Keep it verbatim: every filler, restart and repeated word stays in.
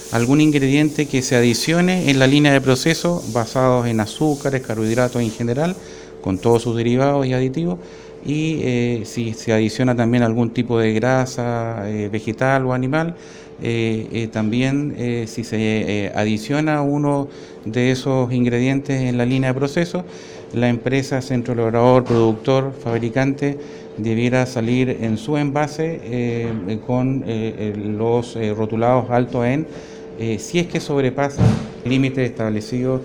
algún ingrediente que se adicione en la línea de proceso basados en azúcares, carbohidratos en general, con todos sus derivados y aditivos, y eh, si se adiciona también algún tipo de grasa eh, vegetal o animal, eh, eh, también eh, si se eh, adiciona uno de esos ingredientes en la línea de proceso, la empresa, centro elaborador, productor, fabricante, debiera salir en su envase eh, con eh, los eh, rotulados altos en, eh, si es que sobrepasa límites establecidos